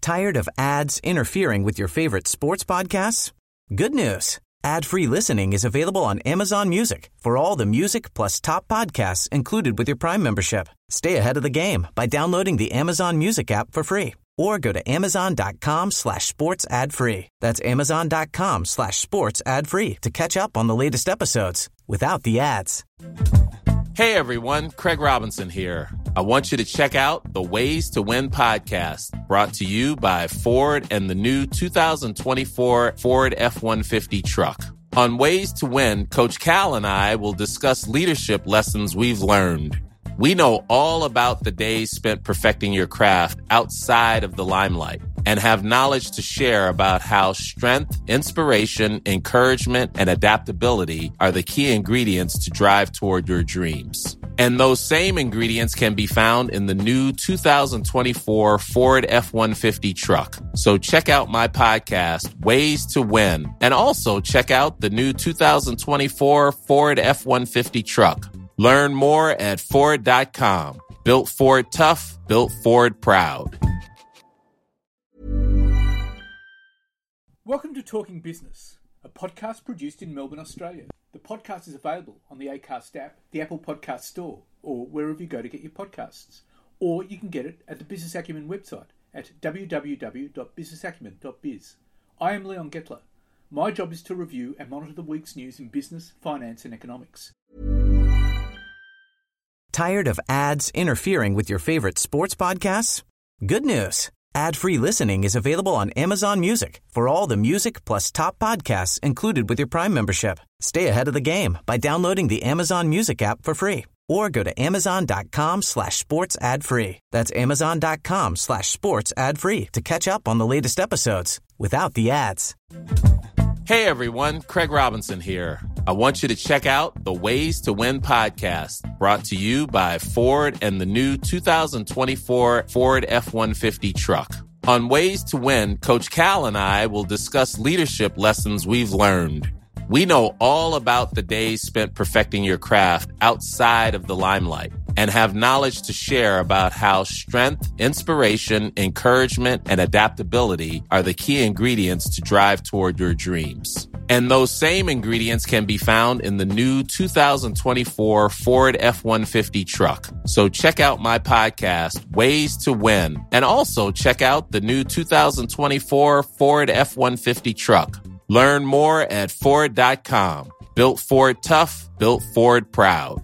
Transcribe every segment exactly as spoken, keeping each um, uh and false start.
Tired of ads interfering with your favorite sports podcasts? Good news. Ad-free listening is available on Amazon Music for all the music plus top podcasts included with your Prime membership. Stay ahead of the game by downloading the Amazon Music app for free or go to amazon.com slash sports ad free. That's amazon.com slash sports ad free to catch up on the latest episodes without the ads. Hey everyone, Craig Robinson here. I want you to check out the Ways to Win podcast, brought to you by Ford and the new two thousand twenty-four Ford F one fifty truck. On Ways to Win, Coach Cal and I will discuss leadership lessons we've learned. We know all about the days spent perfecting your craft outside of the limelight and have knowledge to share about how strength, inspiration, encouragement, and adaptability are the key ingredients to drive toward your dreams. And those same ingredients can be found in the new two thousand twenty-four Ford F one fifty truck. So check out my podcast, Ways to Win, and also check out the new two thousand twenty-four Ford F one fifty truck. Learn more at Ford dot com. Built Ford tough, built Ford proud. Welcome to Talking Business, a podcast produced in Melbourne, Australia. The podcast is available on the Acast app, the Apple Podcast Store, or wherever you go to get your podcasts. Or you can get it at the Business Acumen website at w w w dot business acumen dot biz. I am Leon Gettler. My job is to review and monitor the week's news in business, finance and economics. Tired of ads interfering with your favorite sports podcasts? Good news. Ad-free listening is available on Amazon Music for all the music plus top podcasts included with your Prime membership. Stay ahead of the game by downloading the Amazon Music app for free or go to amazon.com slash sports ad free. That's amazon.com slash sports ad free to catch up on the latest episodes without the ads. Hey everyone, Craig Robinson here. I want you to check out the Ways to Win podcast, brought to you by Ford and the new two thousand twenty-four Ford F one fifty truck. On Ways to Win, Coach Cal and I will discuss leadership lessons we've learned. We know all about the days spent perfecting your craft outside of the limelight and have knowledge to share about how strength, inspiration, encouragement, and adaptability are the key ingredients to drive toward your dreams. And those same ingredients can be found in the new two thousand twenty-four Ford F one fifty truck. So check out my podcast, Ways to Win, and also check out the new two thousand twenty-four Ford F one fifty truck. Learn more at Ford dot com. Built Ford tough, built Ford proud.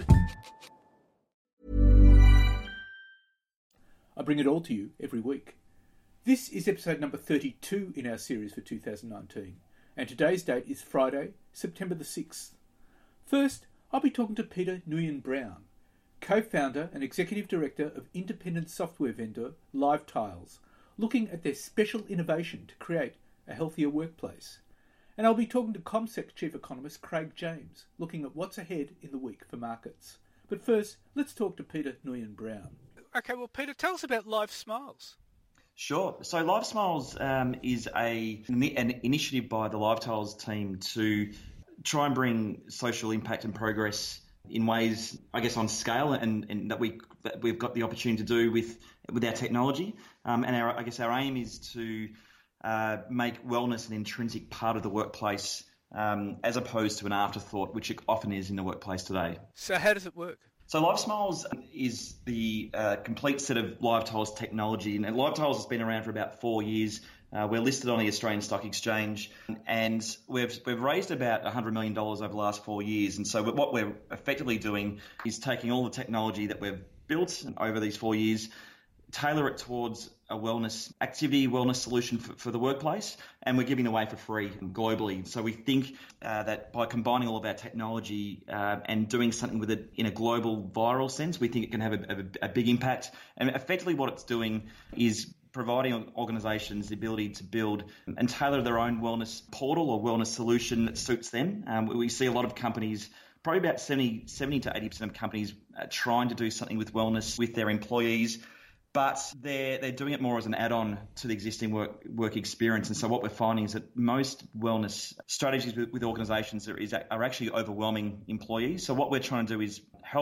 I bring it all to you every week. This is episode number thirty-two in our series for two thousand nineteen, and today's date is Friday, September the sixth. First, I'll be talking to Peter Nguyen Brown, co-founder and executive director of independent software vendor LiveTiles, looking at their special innovation to create a healthier workplace. And I'll be talking to CommSec Chief Economist Craig James, looking at what's ahead in the week for markets. But first, let's talk to Peter Nguyen Brown. Okay, well, Peter, tell us about Live Smiles. Sure. So Live Smiles um, is a an initiative by the LiveTiles team to try and bring social impact and progress in ways, I guess, on scale, and, and that we that we've got the opportunity to do with with our technology. Um, and our, I guess our aim is to uh, make wellness an intrinsic part of the workplace, um, as opposed to an afterthought, which it often is in the workplace today. So how does it work? So Live Smiles is the uh, complete set of LiveTiles technology, and LiveTiles has been around for about four years. Uh, we're listed on the Australian Stock Exchange, and we've we've raised about one hundred million dollars over the last four years. And so what we're effectively doing is taking all the technology that we've built over these four years, tailor it towards a wellness activity, wellness solution for, for the workplace, and we're giving it away for free globally. So we think uh, that by combining all of our technology uh, and doing something with it in a global viral sense, we think it can have a, a, a big impact. And effectively what it's doing is providing organisations the ability to build and tailor their own wellness portal or wellness solution that suits them. Um, we see a lot of companies, probably about seventy, seventy to eighty percent of companies uh, trying to do something with wellness with their employees, but they're they're doing it more as an add-on to the existing work work experience. And so what we're finding is that most wellness strategies with, with organisations are, is, are actually overwhelming employees. So what we're trying to do is help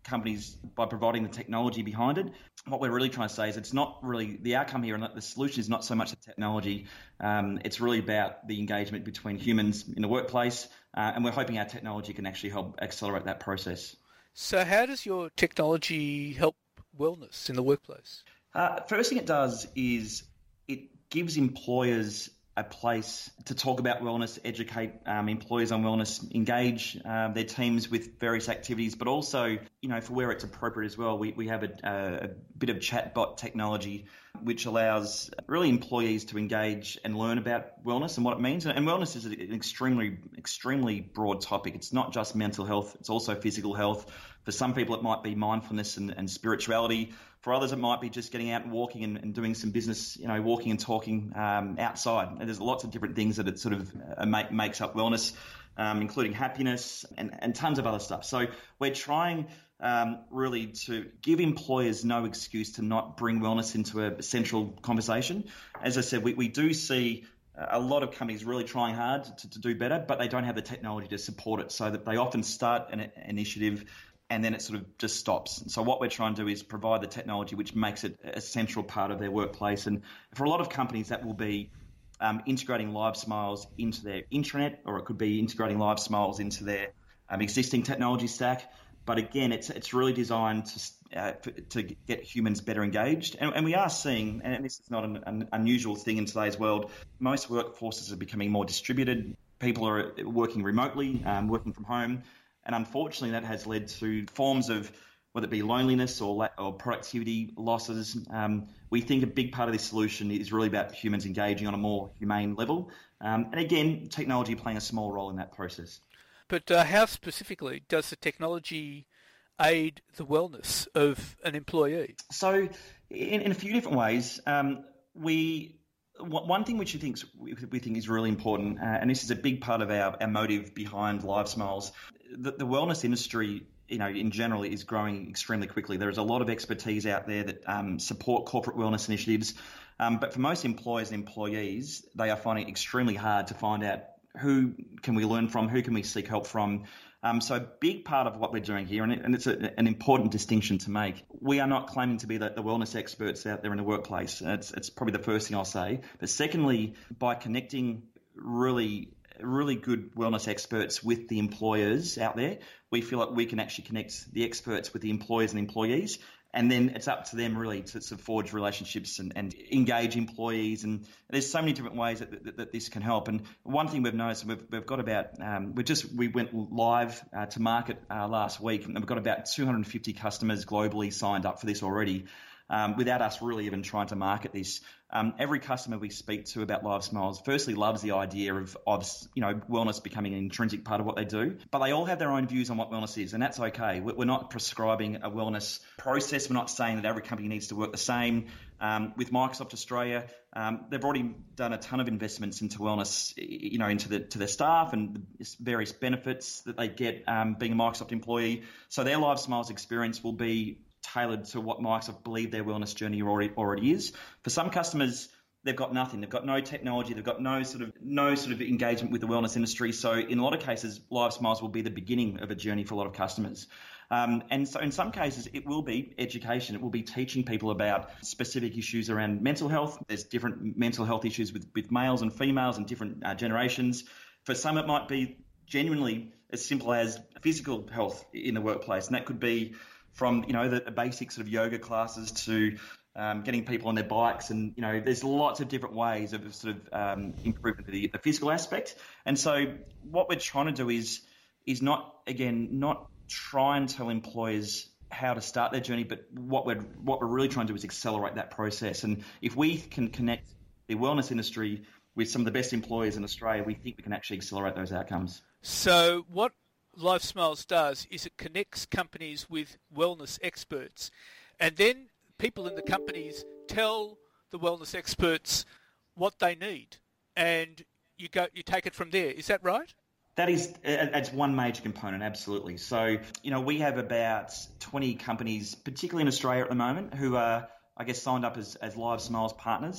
companies by providing the technology behind it. What we're really trying to say is it's not really the outcome here, and the solution is not so much the technology. Um, it's really about the engagement between humans in the workplace, uh, and we're hoping our technology can actually help accelerate that process. So how does your technology help wellness in the workplace? Uh, first thing it does is it gives employers a place to talk about wellness, educate um, employees on wellness, engage um, their teams with various activities, but also, you know, for where it's appropriate as well, we, we have a, a, a bit of chatbot technology which allows really employees to engage and learn about wellness and what it means. And wellness is an extremely, extremely broad topic. It's not just mental health, it's also physical health. For some people, it might be mindfulness and, and spirituality. For others, it might be just getting out and walking and, and doing some business, you know, walking and talking um, outside. And there's lots of different things that it sort of uh, make, makes up wellness, um, including happiness and, and tons of other stuff. So we're trying um, really to give employers no excuse to not bring wellness into a central conversation. As I said, we, we do see a lot of companies really trying hard to, to do better, but they don't have the technology to support it, so that they often start an, an initiative and then it sort of just stops. So what we're trying to do is provide the technology which makes it a central part of their workplace. And for a lot of companies, that will be um, integrating Live Smiles into their intranet, or it could be integrating Live Smiles into their um, existing technology stack. But again, it's it's really designed to uh, to get humans better engaged. And, and we are seeing, and this is not an, an unusual thing in today's world, most workforces are becoming more distributed. People are working remotely, um, working from home. And unfortunately, that has led to forms of, whether it be loneliness or, or productivity losses. Um, we think a big part of this solution is really about humans engaging on a more humane level. Um, and again, technology playing a small role in that process. But uh, how specifically does the technology aid the wellness of an employee? So in, in a few different ways. Um, we One thing which we think, we think is really important, uh, and this is a big part of our, our motive behind Live Smiles, the, the wellness industry, you know, in general is growing extremely quickly. There is a lot of expertise out there that um, support corporate wellness initiatives, um, but for most employers and employees, they are finding it extremely hard to find out who can we learn from, who can we seek help from. Um, so a big part of what we're doing here, and, it, and it's a, an important distinction to make, we are not claiming to be the, the wellness experts out there in the workplace. It's, it's probably the first thing I'll say. But secondly, by connecting really really good wellness experts with the employers out there, we feel like we can actually connect the experts with the employers and employees. And then it's up to them really to, to forge relationships and, and engage employees. And there's so many different ways that, that, that this can help. And one thing we've noticed, we've, we've got about, um, we just, we went live uh, to market uh, last week, and we've got about two hundred fifty customers globally signed up for this already. Um, without us really even trying to market this. Um, every customer we speak to about Live Smiles firstly loves the idea of, of, you know, wellness becoming an intrinsic part of what they do, but they all have their own views on what wellness is, and that's okay. We're not prescribing a wellness process. We're not saying that every company needs to work the same. Um, with Microsoft Australia, um, they've already done a ton of investments into wellness, you know, into the to their staff and the various benefits that they get um, being a Microsoft employee. So their Live Smiles experience will be tailored to what Microsoft believe their wellness journey already already is. For some customers, they've got nothing. They've got no technology. They've got no sort of no sort of engagement with the wellness industry. So in a lot of cases, Live Smiles will be the beginning of a journey for a lot of customers. Um, and so in some cases, it will be education. It will be teaching people about specific issues around mental health. There's different mental health issues with, with males and females and different uh, generations. For some, it might be genuinely as simple as physical health in the workplace. And that could be from, you know, the, the basic sort of yoga classes to um, getting people on their bikes. And, you know, there's lots of different ways of sort of um, improving the, the physical aspect. And so what we're trying to do is is not, again, not try and tell employers how to start their journey, but what we're, what we're really trying to do is accelerate that process. And if we can connect the wellness industry with some of the best employers in Australia, we think we can actually accelerate those outcomes. So what Live Smiles does is it connects companies with wellness experts, and then people in the companies tell the wellness experts what they need, and you go you take it from there. Is that right? That is, it's one major component, absolutely. So, you know, we have about twenty companies, particularly in Australia at the moment, who are, I guess, signed up as, as Live Smiles partners.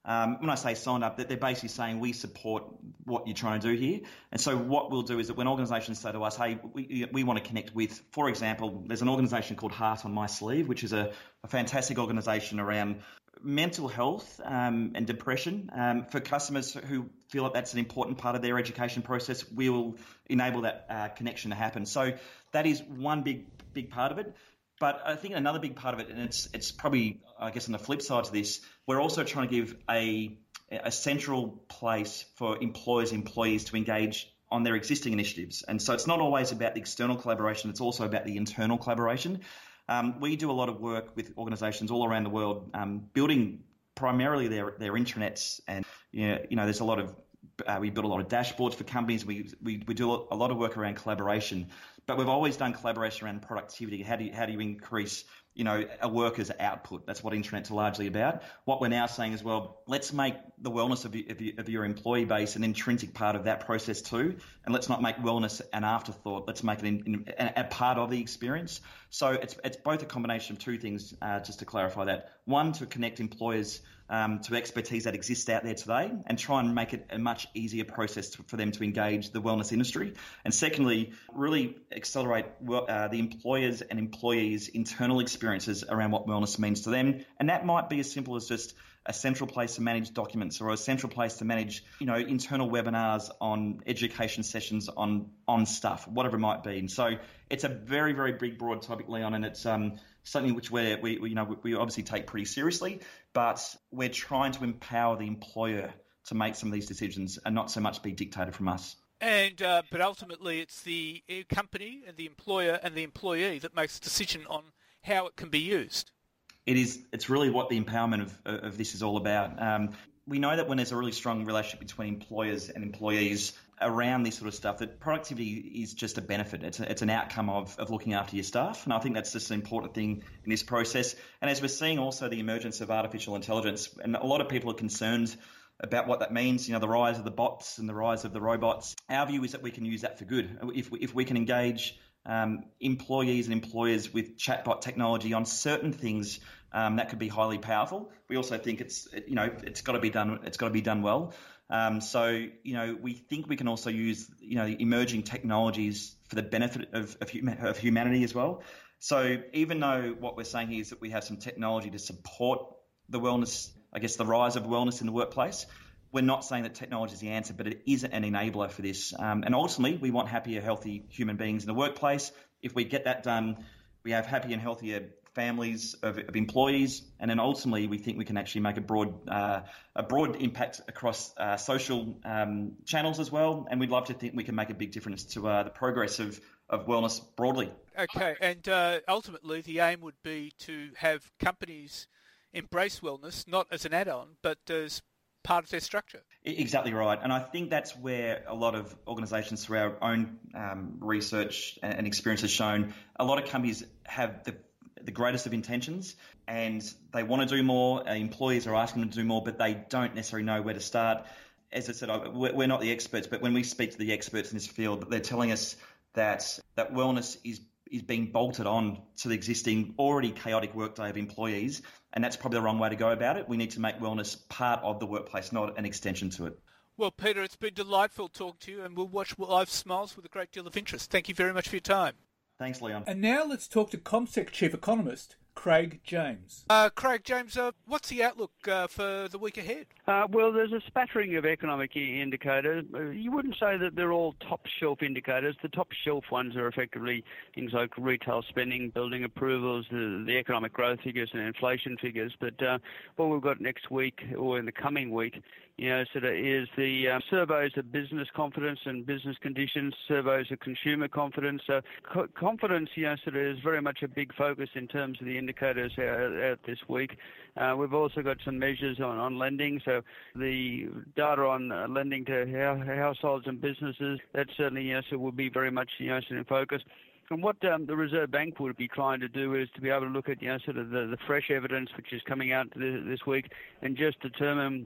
Um, when I say signed up, that they're basically saying we support what you're trying to do here. And so what we'll do is that when organisations say to us, hey, we, we want to connect with, for example, there's an organisation called Heart on My Sleeve, which is a, a fantastic organisation around mental health um, and depression. Um, for customers who feel like that's an important part of their education process, we will enable that uh, connection to happen. So that is one big, big part of it. But I think another big part of it, and it's it's probably, I guess, on the flip side to this, we're also trying to give a a central place for employers and employees to engage on their existing initiatives. And so it's not always about the external collaboration, it's also about the internal collaboration. Um, we do a lot of work with organisations all around the world, um, building primarily their, their intranets. And, you know, you know, there's a lot of, uh, we build a lot of dashboards for companies. We, we, we do a lot of work around collaboration. But we've always done collaboration around productivity. How do you, how do you increase, you know, a worker's output? That's what intranets are largely about. What we're now saying is, well, let's make the wellness of, of, of your employee base an intrinsic part of that process too. And let's not make wellness an afterthought. Let's make it in, in, a, a part of the experience. So it's it's both a combination of two things, uh, just to clarify that. One, to connect employers um, to expertise that exists out there today and try and make it a much easier process to, for them to engage the wellness industry. And secondly, really accelerate uh, the employers and employees' internal experiences around what wellness means to them. And that might be as simple as just a central place to manage documents or a central place to manage, you know, internal webinars on education sessions on on stuff, whatever it might be. And so it's a very, very big, broad topic, Leon, and it's um, something which we're, we, we, you know, we obviously take pretty seriously, but we're trying to empower the employer to make some of these decisions and not so much be dictated from us. And uh, but ultimately, it's the company and the employer and the employee that makes a decision on how it can be used. It is. It's really what the empowerment of, of this is all about. Um, we know that when there's a really strong relationship between employers and employees around this sort of stuff, that productivity is just a benefit. It's, a, it's an outcome of, of looking after your staff. And I think that's just an important thing in this process. And as we're seeing also the emergence of artificial intelligence, and a lot of people are concerned about what that means, you know, the rise of the bots and the rise of the robots. Our view is that we can use that for good. If we, if we can engage um, employees and employers with chatbot technology on certain things, um, that could be highly powerful. We also think it's, you know, it's got to be done. It's got to be done well. Um, so, you know, we think we can also use, you know, the emerging technologies for the benefit of, of, hum- of humanity as well. So even though what we're saying here is that we have some technology to support the wellness, I guess the rise of wellness in the workplace, we're not saying that technology is the answer, but it is an enabler for this. Um, and ultimately, we want happier, healthy human beings in the workplace. If we get that done, we have happier and healthier families of, of employees, and then ultimately we think we can actually make a broad uh, a broad impact across uh, social um, channels as well, and we'd love to think we can make a big difference to uh, the progress of, of wellness broadly. Okay, and uh, ultimately the aim would be to have companies embrace wellness not as an add-on but as part of their structure. Exactly right. And I think that's where a lot of organisations, through our own um, research and experience, has shown a lot of companies have the the greatest of intentions and they want to do more. Uh, employees are asking them to do more, but they don't necessarily know where to start. As I said, I, we're not the experts, but when we speak to the experts in this field, they're telling us that that wellness is is being bolted on to the existing already chaotic workday of employees, and that's probably the wrong way to go about it. We need to make wellness part of the workplace, not an extension to it. Well, Peter, it's been delightful talking to you, and we'll watch Live Smiles with a great deal of interest. Thank you very much for your time. Thanks, Leon. And now let's talk to CommSec Chief Economist, Craig James. Uh, Craig James, uh, what's the outlook uh, for the week ahead? Uh, well, there's a spattering of economic indicators. You wouldn't say that they're all top-shelf indicators. The top-shelf ones are effectively things like retail spending, building approvals, the, the economic growth figures and inflation figures. But uh, what we've got next week or in the coming week, you know, sort of is the uh, surveys of business confidence and business conditions, surveys of consumer confidence. So co- confidence, you know, sort of is very much a big focus in terms of the indicators out, out this week. Uh, we've also got some measures on, on lending. So the data on uh, lending to ha- households and businesses, that certainly, you know, so will be very much, you know, sort of in focus. And what um, the Reserve Bank would be trying to do is to be able to look at, you know, sort of the, the fresh evidence which is coming out this, this week and just determine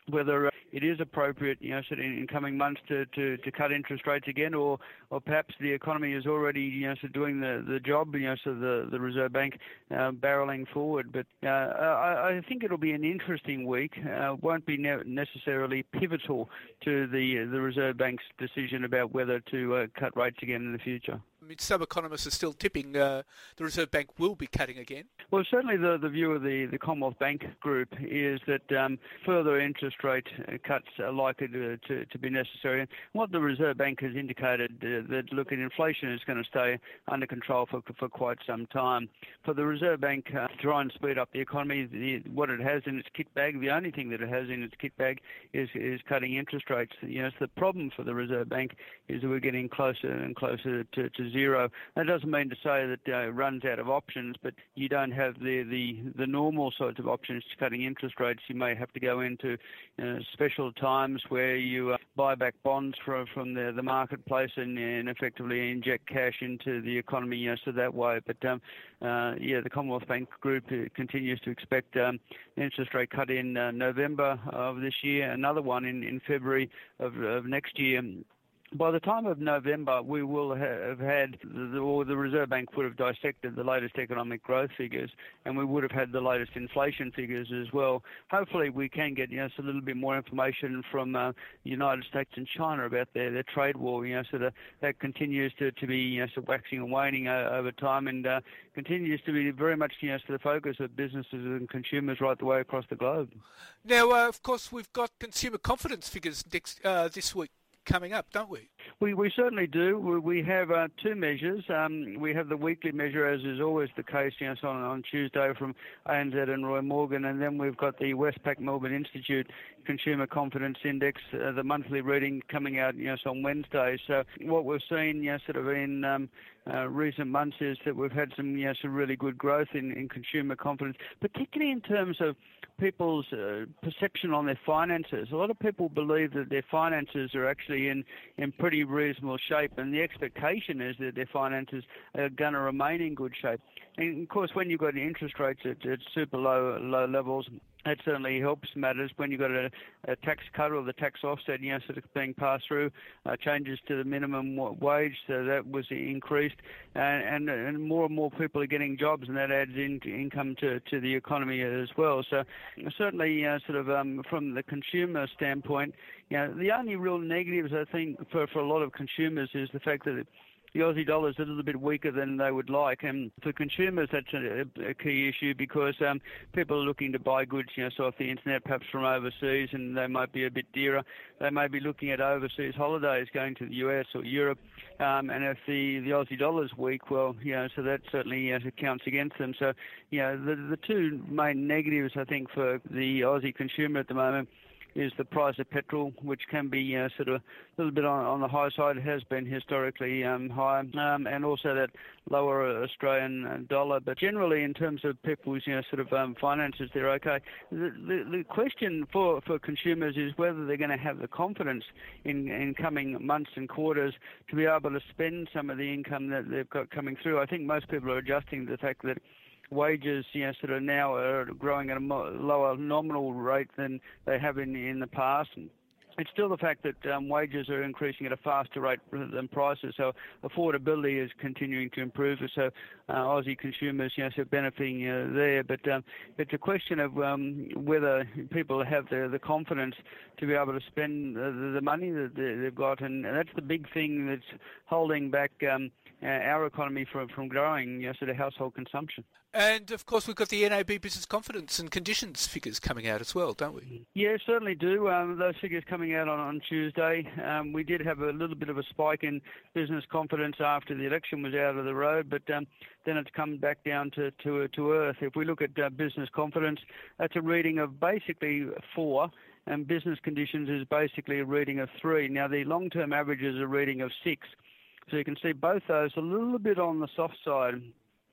whether it is appropriate, you know, sort of in coming months to, to, to cut interest rates again, or, or perhaps the economy is already, you know, sort of doing the, the job, you know, so the, the Reserve Bank uh, barreling forward. But uh, I, I think it'll be an interesting week. Uh, won't be ne- necessarily pivotal to the the Reserve Bank's decision about whether to uh, cut rates again in the future. I mean, some economists are still tipping uh, the Reserve Bank will be cutting again. Well, certainly the, the view of the, the Commonwealth Bank Group is that um, further interest rate cuts are likely to, to, to be necessary. And what the Reserve Bank has indicated, uh, that, look, at inflation is going to stay under control for for quite some time. For the Reserve Bank uh, to try and speed up the economy, the, what it has in its kit bag, the only thing that it has in its kit bag is, is cutting interest rates. You know, so the problem for the Reserve Bank is that we're getting closer and closer to, to zero. That doesn't mean to say that uh, it runs out of options, but you don't have the, the, the normal sorts of options to cutting interest rates. You may have to go into uh, special times where you uh, buy back bonds from, from the, the marketplace and, and effectively inject cash into the economy, you know, so that way. But um, uh, yeah, the Commonwealth Bank Group continues to expect um, an interest rate cut in uh, November of this year, another one in, in February of, of next year. By the time of November, we will have had, the, or the Reserve Bank would have dissected the latest economic growth figures, and we would have had the latest inflation figures as well. Hopefully, we can get, you know, a little bit more information from uh, the United States and China about their, their trade war. You know, so that that continues to, to be, you know, sort of waxing and waning uh, over time, and uh, continues to be very much, you know, to the focus of businesses and consumers right the way across the globe. Now, uh, of course, we've got consumer confidence figures next uh, this week coming up, don't we? We we certainly do. We, we have uh, two measures. Um, we have the weekly measure, as is always the case, you know, so on, on Tuesday from A N Z and Roy Morgan, and then we've got the Westpac Melbourne Institute Consumer Confidence Index, uh, the monthly reading coming out, you know, so on Wednesday. So what we've seen, you know, sort of in um, uh, recent months is that we've had some, you know, some really good growth in, in consumer confidence, particularly in terms of people's uh, perception on their finances. A lot of people believe that their finances are actually in, in pretty reasonable shape, and the expectation is that their finances are going to remain in good shape. And of course, when you've got interest rates at, at super low low levels, that certainly helps matters. When you've got a, a tax cut or the tax offset, you know, sort of being passed through, uh, changes to the minimum wage, so that was increased, and, and and more and more people are getting jobs, and that adds in income to, to the economy as well. So certainly, you know, sort of um, from the consumer standpoint, you know, the only real negatives I think for, for a lot of consumers is the fact that the Aussie dollar is a little bit weaker than they would like, and for consumers that's a, a key issue because um, people are looking to buy goods, you know, so off the internet, perhaps from overseas, and they might be a bit dearer. They may be looking at overseas holidays, going to the U S or Europe, um, and if the, the Aussie dollar is weak, well, you know, so that certainly, you know, counts against them. So, you know, the the two main negatives I think for the Aussie consumer at the moment is the price of petrol, which can be uh, sort of a little bit on, on the high side. It has been historically um, high, um, and also that lower Australian dollar. But generally, in terms of people's, you know, sort of um, finances, they're okay. The, the, the question for, for consumers is whether they're going to have the confidence in, in coming months and quarters to be able to spend some of the income that they've got coming through. I think most people are adjusting to the fact that wages, you know, sort of now are growing at a lower nominal rate than they have in in the past. It's still the fact that um, wages are increasing at a faster rate than prices, so affordability is continuing to improve. So uh, Aussie consumers, you know, so benefiting uh, there. But um, it's a question of um, whether people have the, the confidence to be able to spend the, the money that they've got, and, and that's the big thing that's holding back um, our economy from from growing, you know, sort of household consumption. And, of course, we've got the N A B Business Confidence and Conditions figures coming out as well, don't we? Yeah, certainly do. Um, those figures coming out on, on Tuesday. Um, we did have a little bit of a spike in business confidence after the election was out of the road, but um, then it's come back down to, to, to earth. If we look at uh, business confidence, that's a reading of basically four, and business conditions is basically a reading of three. Now, the long-term average is a reading of six. So you can see both those a little bit on the soft side.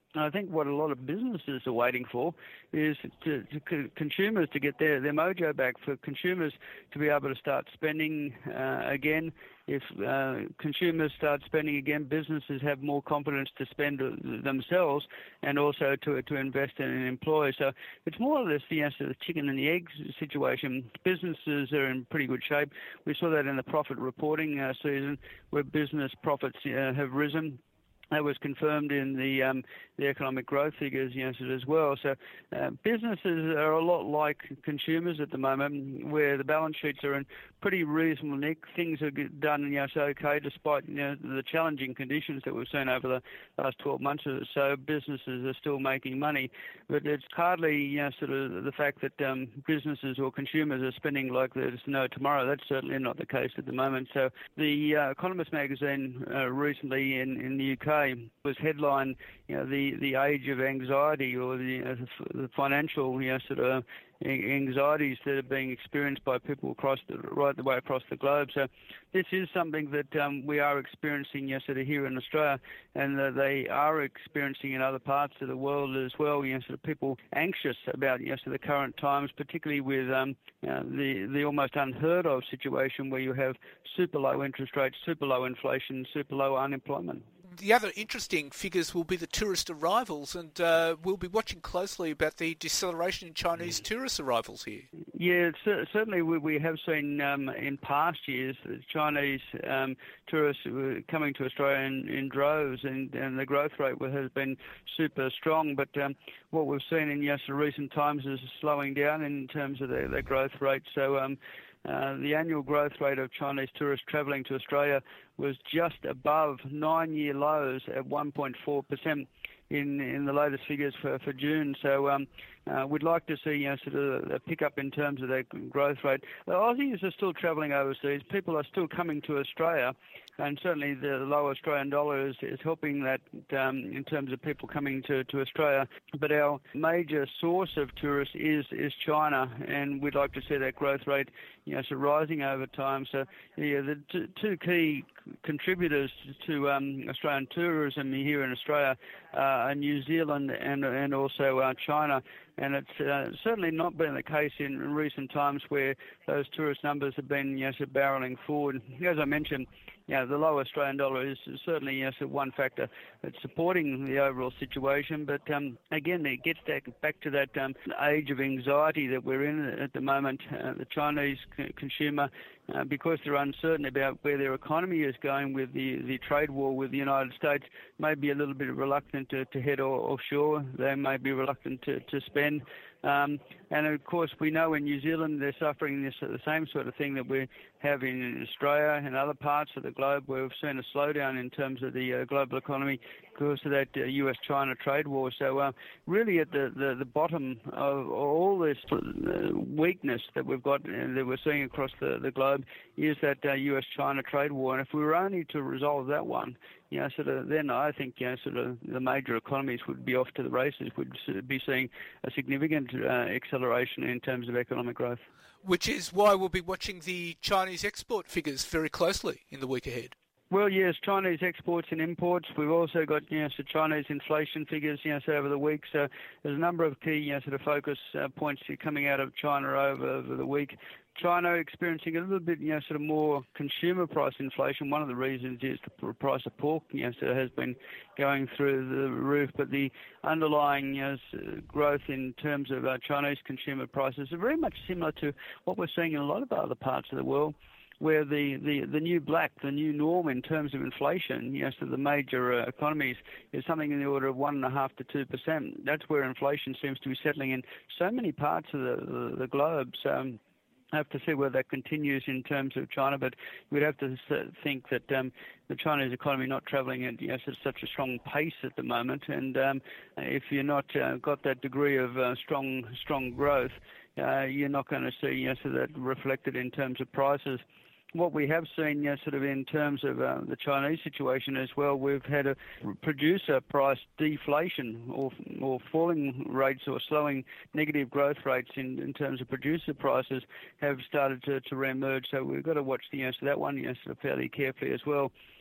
I think what a lot of businesses are waiting for is to, to consumers to get their, their mojo back, for consumers to be able to start spending uh, again. If uh, consumers start spending again, businesses have more confidence to spend themselves and also to to invest and employ. So it's more or less the answer to the chicken and the egg situation. Businesses are in pretty good shape. We saw that in the profit reporting uh, season, where business profits uh, have risen. That was confirmed in the um, the economic growth figures, you know, as well. So uh, businesses are a lot like consumers at the moment, where the balance sheets are in pretty reasonable nick. Things are done, you know, so okay, despite, you know, the challenging conditions that we've seen over the last twelve months or so. Businesses are still making money, but it's hardly, you know, sort of the fact that um, businesses or consumers are spending like there's no tomorrow. That's certainly not the case at the moment. So the uh, Economist magazine uh, recently in, in the U K was headline, you know, the, the age of anxiety, or the, uh, the financial, you know, sort of anxieties that are being experienced by people across the, right the way across the globe. So this is something that um, we are experiencing, you know, sort of here in Australia, and uh, they are experiencing in other parts of the world as well. You know, sort of people anxious about, you know, sort of the current times, particularly with um, you know, the the almost unheard of situation where you have super low interest rates, super low inflation, super low unemployment. The other interesting figures will be the tourist arrivals, and uh, we'll be watching closely about the deceleration in Chinese tourist arrivals here. Yeah, certainly we, we have seen um, in past years Chinese um, tourists coming to Australia in, in droves, and, and the growth rate has been super strong. But um, what we've seen in yes, recent times is slowing down in terms of their, their growth rate. So um, Uh, the annual growth rate of Chinese tourists travelling to Australia was just above nine-year lows at one point four percent in in the latest figures for, for June. So um, uh, we'd like to see, you know, sort of a pick up in terms of their growth rate. The Aussies are still travelling overseas. People are still coming to Australia, and certainly the low Australian dollar is, is helping that um, in terms of people coming to, to Australia. But our major source of tourists is is China, and we'd like to see that growth rate, you know, so rising over time. So yeah, the t- two key contributors to um, Australian tourism here in Australia uh, are New Zealand and and also uh, China. And it's uh, certainly not been the case in recent times where those tourist numbers have been, you know, so barreling forward. As I mentioned, you know, the low Australian dollar is certainly, you know, so one factor that's supporting the overall situation. But um, again, it gets back to that um, age of anxiety that we're in at the moment. Uh, the Chinese c- consumer, uh, because they're uncertain about where their economy is going with the, the trade war with the United States, may be a little bit reluctant to, to head offshore. They may be reluctant to, to spend. Um, and of course, we know in New Zealand they're suffering this the same sort of thing that we have in Australia and other parts of the globe, where we've seen a slowdown in terms of the uh, global economy because of that uh, U S China trade war. So uh, really at the, the, the bottom of all this uh, weakness that we've got and that we're seeing across the, the globe is that uh, U S China trade war. And if we were only to resolve that one, you know, sort of, then I think, you know, sort of the major economies would be off to the races. We'd be seeing a significant uh, acceleration in terms of economic growth. Which is why we'll be watching the Chinese export figures very closely in the week ahead. Well, yes, Chinese exports and imports. We've also got, you know, so Chinese inflation figures, you know, so over the week. So there's a number of key, you know, sort of focus uh, points coming out of China over, over the week. China experiencing a little bit, you know, sort of more consumer price inflation. One of the reasons is the price of pork, you know, so has been going through the roof. But the underlying, you know, growth in terms of uh, Chinese consumer prices are very much similar to what we're seeing in a lot of other parts of the world, where the, the, the new black, the new norm in terms of inflation, you know, so the major uh, economies is something in the order of one and a half to two percent. That's where inflation seems to be settling in so many parts of the, the, the globe. So um, I have to see whether that continues in terms of China, but we'd have to think that um, the Chinese economy not travelling at, you know, such a strong pace at the moment, and um, if you're not uh, got that degree of uh, strong strong growth, uh, you're not going to see, you know, so that reflected in terms of prices. What we have seen, you know, sort of in terms of uh, the Chinese situation as well, we've had a producer price deflation or or falling rates or slowing negative growth rates in, in terms of producer prices have started to, to re-emerge. So we've got to watch the, you know, so that one, you know, sort of fairly carefully as well.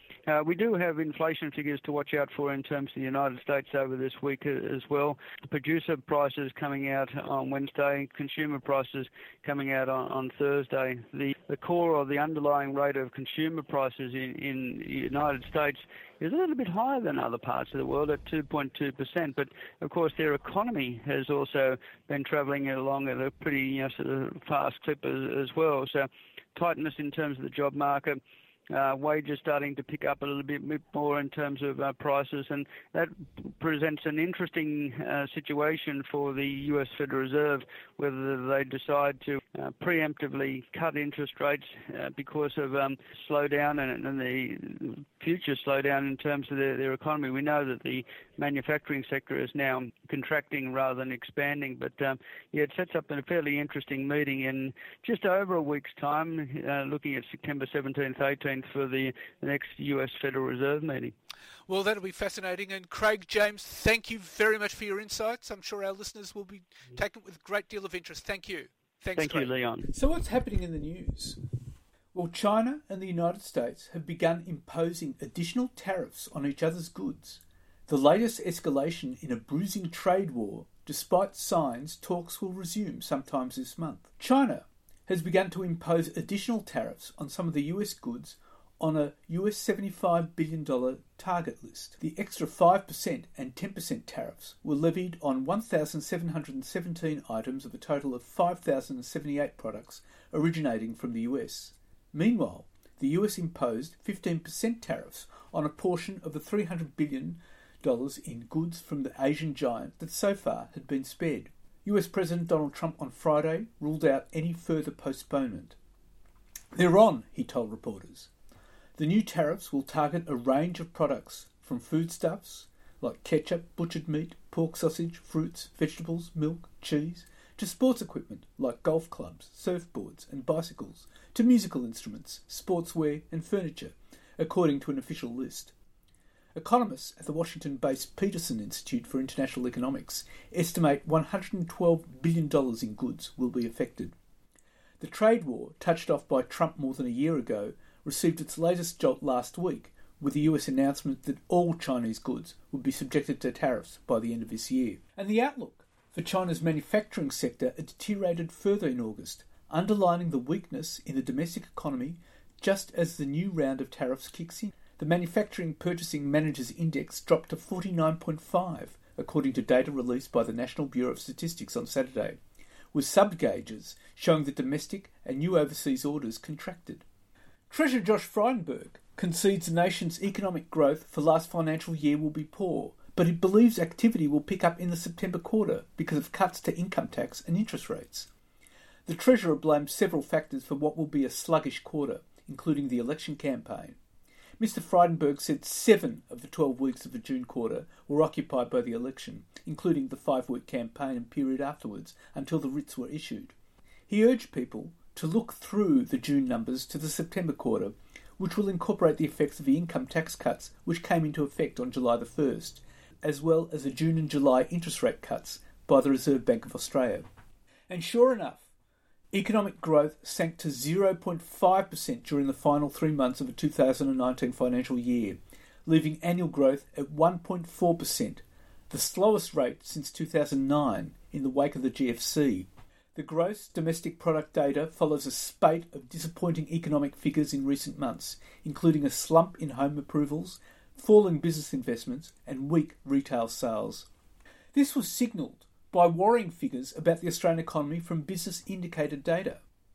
Uh, we do have inflation figures to watch out for in terms of the United States over this week as well. The producer prices coming out on Wednesday, consumer prices coming out on, on Thursday. The, the core or the underlying rate of consumer prices in, in the United States is a little bit higher than other parts of the world at two point two percent. But, of course, their economy has also been travelling along at a pretty you know, sort of fast clip as, as well. So tightness in terms of the job market. Uh, wages starting to pick up a little bit more in terms of uh, prices, and that presents an interesting uh, situation for the U S Federal Reserve, whether they decide to uh, preemptively cut interest rates uh, because of um, slowdown and, and the future slowdown in terms of their, their economy. We know that the manufacturing sector is now contracting rather than expanding, but um, yeah, it sets up a fairly interesting meeting in just over a week's time, uh, looking at September seventeenth, eighteenth for the, the next U S Federal Reserve meeting. Well, that'll be fascinating. And Craig, James, thank you very much for your insights. I'm sure our listeners will be taking it with a great deal of interest. Thank you. Thanks, Thank Craig. you, Leon. So what's happening in the news? Well, China and the United States have begun imposing additional tariffs on each other's goods. The latest escalation in a bruising trade war, despite signs talks will resume sometime this month. China has begun to impose additional tariffs on some of the U S goods on a U S seventy-five billion dollars target list. The extra five percent and ten percent tariffs were levied on one thousand seven hundred seventeen items of a total of five thousand seventy-eight products originating from the U S. Meanwhile, the U S imposed fifteen percent tariffs on a portion of the three hundred billion dollars in goods from the Asian giant that so far had been spared. U S President Donald Trump on Friday ruled out any further postponement. They're on, he told reporters. The new tariffs will target a range of products, from foodstuffs like ketchup, butchered meat, pork sausage, fruits, vegetables, milk, cheese, to sports equipment like golf clubs, surfboards and bicycles, to musical instruments, sportswear and furniture, according to an official list. Economists at the Washington-based Peterson Institute for International Economics estimate one hundred twelve billion dollars in goods will be affected. The trade war, touched off by Trump more than a year ago, received its latest jolt last week with the U S announcement that all Chinese goods would be subjected to tariffs by the end of this year. And the outlook for China's manufacturing sector deteriorated further in August, underlining the weakness in the domestic economy just as the new round of tariffs kicks in. The Manufacturing Purchasing Managers Index dropped to forty-nine point five, according to data released by the National Bureau of Statistics on Saturday, with sub-gauges showing that domestic and new overseas orders contracted. Treasurer Josh Frydenberg concedes the nation's economic growth for last financial year will be poor, but he believes activity will pick up in the September quarter because of cuts to income tax and interest rates. The Treasurer blames several factors for what will be a sluggish quarter, including the election campaign. Mister Frydenberg said seven of the twelve weeks of the June quarter were occupied by the election, including the five-week campaign and period afterwards until the writs were issued. He urged people to look through the June numbers to the September quarter, which will incorporate the effects of the income tax cuts which came into effect on July the first, as well as the June and July interest rate cuts by the Reserve Bank of Australia. And sure enough, economic growth sank to zero point five percent during the final three months of the two thousand nineteen financial year, leaving annual growth at one point four percent, the slowest rate since two thousand nine in the wake of the G F C. The gross domestic product data follows a spate of disappointing economic figures in recent months, including a slump in home approvals, falling business investments and weak retail sales. This was signalled by worrying figures about the Australian economy from business indicator data.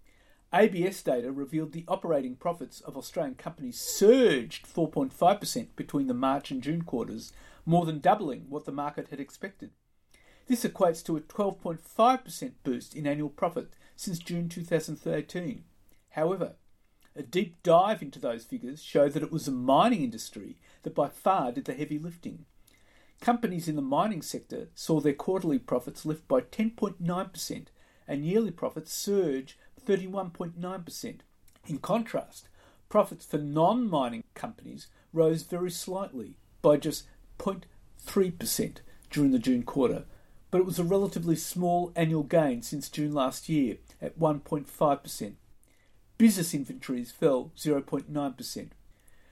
A B S data revealed the operating profits of Australian companies surged four point five percent between the March and June quarters, more than doubling what the market had expected. This equates to a twelve point five percent boost in annual profit since June two thousand thirteen. However, a deep dive into those figures showed that it was the mining industry that by far did the heavy lifting. Companies in the mining sector saw their quarterly profits lift by ten point nine percent and yearly profits surge thirty-one point nine percent. In contrast, profits for non-mining companies rose very slightly by just zero point three percent during the June quarter, but it was a relatively small annual gain since June last year at one point five percent. Business inventories fell zero point nine percent.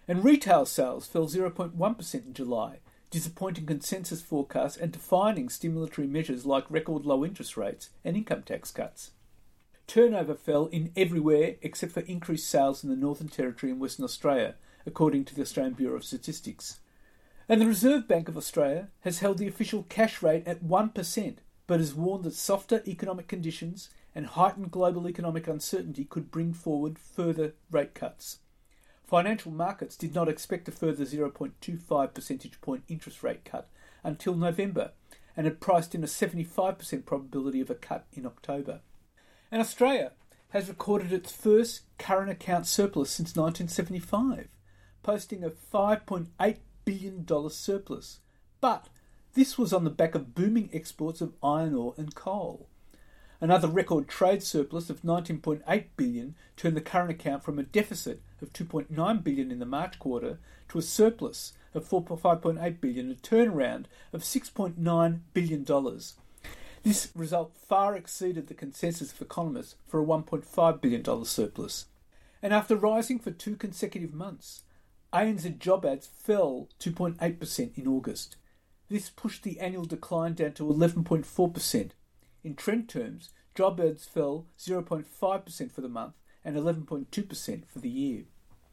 And retail sales fell zero point one percent in July, disappointing consensus forecasts and defying stimulatory measures like record low interest rates and income tax cuts. Turnover fell in everywhere except for increased sales in the Northern Territory and Western Australia, according to the Australian Bureau of Statistics. And the Reserve Bank of Australia has held the official cash rate at one percent, but has warned that softer economic conditions and heightened global economic uncertainty could bring forward further rate cuts. Financial markets did not expect a further zero point two five percentage point interest rate cut until November, and had priced in a seventy-five percent probability of a cut in October. And Australia has recorded its first current account surplus since nineteen seventy-five, posting a five point eight billion dollars surplus. But this was on the back of booming exports of iron ore and coal. Another record trade surplus of nineteen point eight billion dollars turned the current account from a deficit of two point nine billion dollars in the March quarter to a surplus of five point eight billion dollars, a turnaround of six point nine billion dollars. This result far exceeded the consensus of economists for a one point five billion dollars surplus. And after rising for two consecutive months, A N Z job ads fell two point eight percent in August. This pushed the annual decline down to eleven point four percent. In trend terms, job ads fell zero point five percent for the month and eleven point two percent for the year.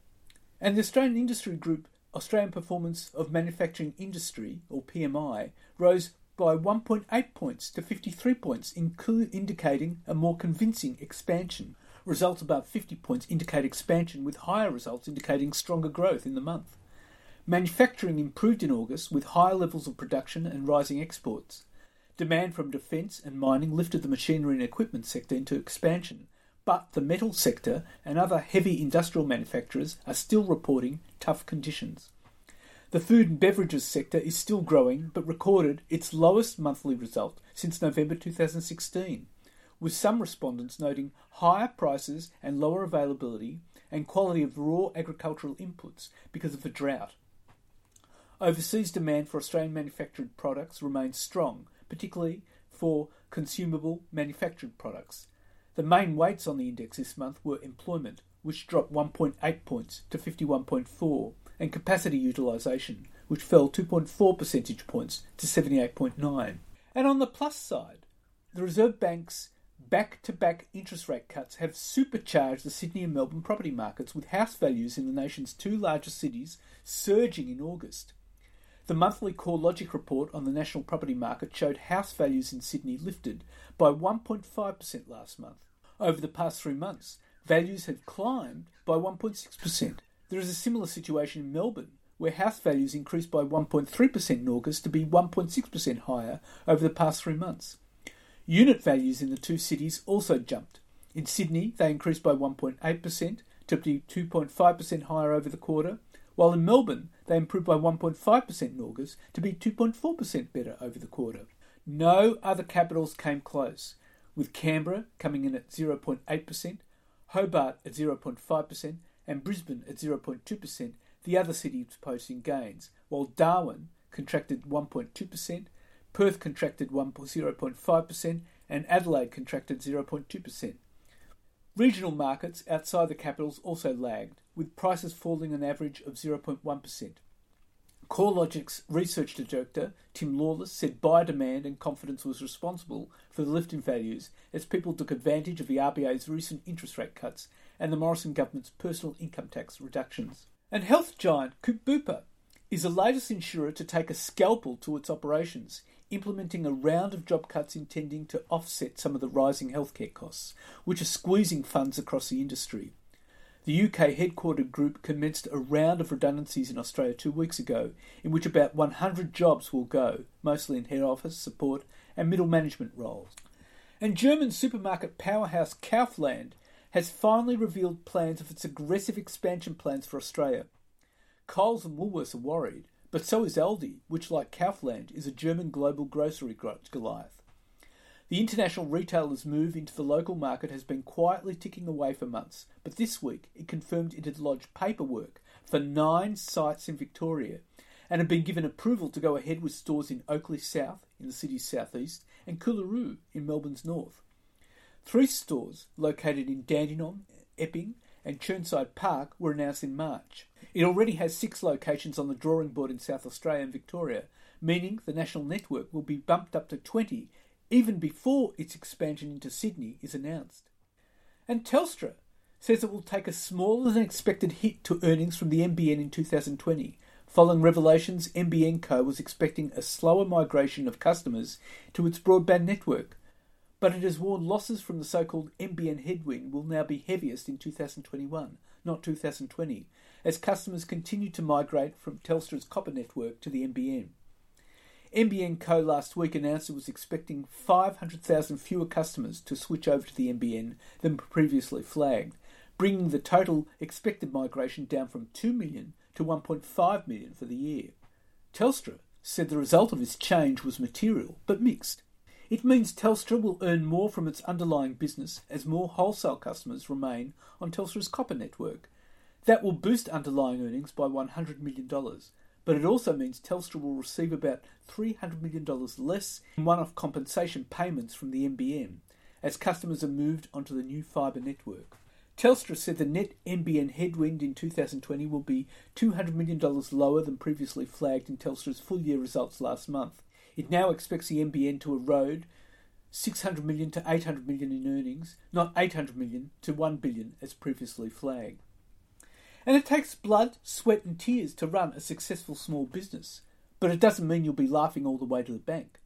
And the Australian Industry Group Australian Performance of Manufacturing Industry, or P M I, rose by one point eight points to fifty-three points, indicating a more convincing expansion. Results above fifty points indicate expansion, with higher results indicating stronger growth in the month. Manufacturing improved in August with higher levels of production and rising exports. Demand from defence and mining lifted the machinery and equipment sector into expansion, but the metal sector and other heavy industrial manufacturers are still reporting tough conditions. The food and beverages sector is still growing, but recorded its lowest monthly result since November two thousand sixteen, with some respondents noting higher prices and lower availability and quality of raw agricultural inputs because of the drought. Overseas demand for Australian manufactured products remains strong, particularly for consumable manufactured products. The main weights on the index this month were employment, which dropped one point eight points to fifty-one point four, and capacity utilisation, which fell two point four percentage points to seventy-eight point nine. And on the plus side, the Reserve Bank's back-to-back interest rate cuts have supercharged the Sydney and Melbourne property markets, with house values in the nation's two largest cities surging in August. The monthly CoreLogic report on the national property market showed house values in Sydney lifted by one point five percent last month. Over the past three months, values have climbed by one point six percent. There is a similar situation in Melbourne, where house values increased by one point three percent in August to be one point six percent higher over the past three months. Unit values in the two cities also jumped. In Sydney, they increased by one point eight percent to be two point five percent higher over the quarter, while in Melbourne, they improved by one point five percent in August to be two point four percent better over the quarter. No other capitals came close, with Canberra coming in at zero point eight percent, Hobart at zero point five percent, and Brisbane at zero point two percent, the other cities posting gains, while Darwin contracted one point two percent, Perth contracted zero point five percent, and Adelaide contracted zero point two percent. Regional markets outside the capitals also lagged, with prices falling an average of zero point one percent. CoreLogic's research director, Tim Lawless, said buyer demand and confidence was responsible for the lift in values as people took advantage of the R B A's recent interest rate cuts and the Morrison government's personal income tax reductions. And health giant Bupa is the latest insurer to take a scalpel to its operations, implementing a round of job cuts intending to offset some of the rising healthcare costs, which are squeezing funds across the industry. The U K headquartered group commenced a round of redundancies in Australia two weeks ago, in which about one hundred jobs will go, mostly in head office, support and middle management roles. And German supermarket powerhouse Kaufland has finally revealed plans of its aggressive expansion plans for Australia. Coles and Woolworths are worried, but so is Aldi, which, like Kaufland, is a German global grocery Goliath. The international retailer's move into the local market has been quietly ticking away for months, but this week it confirmed it had lodged paperwork for nine sites in Victoria and had been given approval to go ahead with stores in Oakleigh South, in the city's southeast, and Coolaroo, in Melbourne's north. Three stores, located in Dandenong, Epping and Chirnside Park, were announced in March. It already has six locations on the drawing board in South Australia and Victoria, meaning the national network will be bumped up to twenty even before its expansion into Sydney is announced. And Telstra says it will take a smaller than expected hit to earnings from the N B N in two thousand twenty, following revelations N B N Co was expecting a slower migration of customers to its broadband network. But it has warned losses from the so-called N B N headwind will now be heaviest in two thousand twenty-one, not two thousand twenty, as customers continue to migrate from Telstra's copper network to the N B N. N B N Co last week announced it was expecting five hundred thousand fewer customers to switch over to the N B N than previously flagged, bringing the total expected migration down from two million to one point five million for the year. Telstra said the result of this change was material, but mixed. It means Telstra will earn more from its underlying business as more wholesale customers remain on Telstra's copper network. That will boost underlying earnings by one hundred million dollars, but it also means Telstra will receive about three hundred million dollars less in one-off compensation payments from the N B N as customers are moved onto the new fibre network. Telstra said the net N B N headwind in two thousand twenty will be two hundred million dollars lower than previously flagged in Telstra's full-year results last month. It now expects the N B N to erode six hundred million dollars to eight hundred million dollars in earnings, not eight hundred million dollars to one billion dollars as previously flagged. And it takes blood, sweat and tears to run a successful small business, but it doesn't mean you'll be laughing all the way to the bank.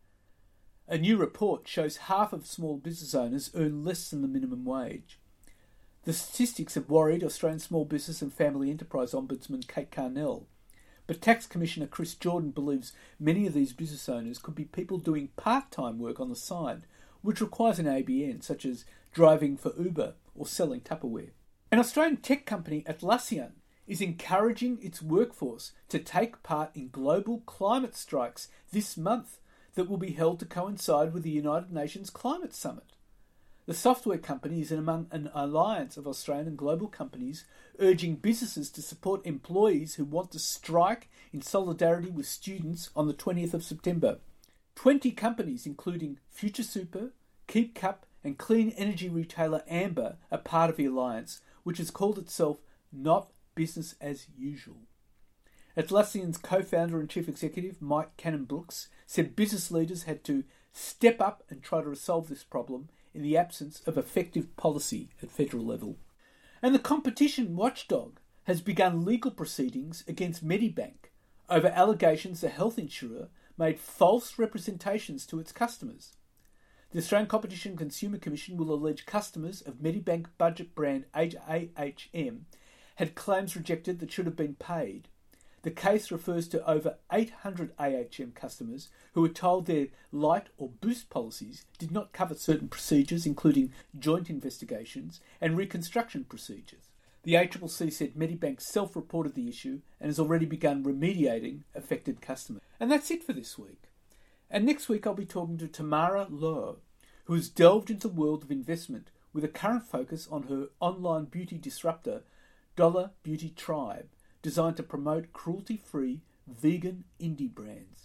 A new report shows half of small business owners earn less than the minimum wage. The statistics have worried Australian Small Business and Family Enterprise Ombudsman Kate Carnell, but Tax Commissioner Chris Jordan believes many of these business owners could be people doing part-time work on the side, which requires an A B N, such as driving for Uber or selling Tupperware. An Australian tech company, Atlassian, is encouraging its workforce to take part in global climate strikes this month that will be held to coincide with the United Nations Climate Summit. The software company is among an alliance of Australian and global companies urging businesses to support employees who want to strike in solidarity with students on the twentieth of September. Twenty companies, including Future Super, Keep Cup and clean energy retailer Amber, are part of the alliance, which has called itself Not Business as Usual. Atlassian's co-founder and chief executive, Mike Cannon-Brooks, said business leaders had to step up and try to resolve this problem in the absence of effective policy at federal level. And the competition watchdog has begun legal proceedings against Medibank over allegations the health insurer made false representations to its customers. The Australian Competition and Consumer Commission will allege customers of Medibank budget brand A H M had claims rejected that should have been paid. The case refers to over eight hundred A H M customers who were told their light or boost policies did not cover certain procedures, including joint investigations and reconstruction procedures. The A C C C said Medibank self-reported the issue and has already begun remediating affected customers. And that's it for this week. And next week I'll be talking to Tamara Lohr, who has delved into the world of investment with a current focus on her online beauty disruptor, Dollar Beauty Tribe, designed to promote cruelty-free vegan indie brands.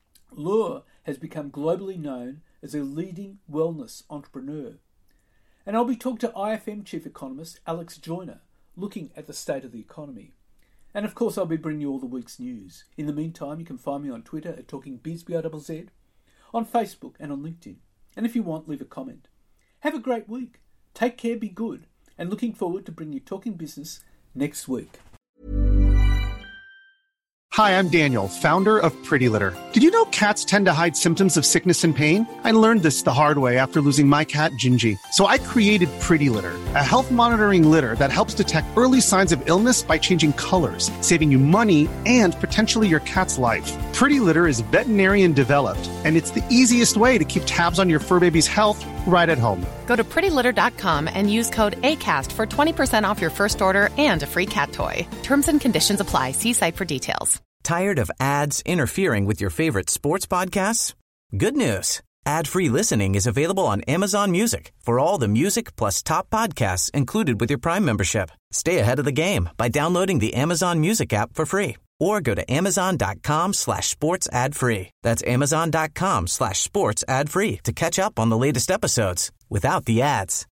Lohr has become globally known as a leading wellness entrepreneur. And I'll be talking to I F M chief economist Alex Joyner, looking at the state of the economy. And of course I'll be bringing you all the week's news. In the meantime, you can find me on Twitter at TalkingBizBizZ, on Facebook and on LinkedIn. And if you want, leave a comment. Have a great week. Take care, be good, and looking forward to bringing you Talking Business next week. Hi, I'm Daniel, founder of Pretty Litter. Did you know cats tend to hide symptoms of sickness and pain? I learned this the hard way after losing my cat, Gingy. So I created Pretty Litter, a health monitoring litter that helps detect early signs of illness by changing colors, saving you money and potentially your cat's life. Pretty Litter is veterinarian developed, and it's the easiest way to keep tabs on your fur baby's health right at home. Go to pretty litter dot com and use code ACAST for twenty percent off your first order and a free cat toy. Terms and conditions apply. See site for details. Tired of ads interfering with your favorite sports podcasts? Good news. Ad-free listening is available on Amazon Music for all the music plus top podcasts included with your Prime membership. Stay ahead of the game by downloading the Amazon Music app for free or go to amazon.com slash sports ad free. That's amazon.com slash sports ad free to catch up on the latest episodes without the ads.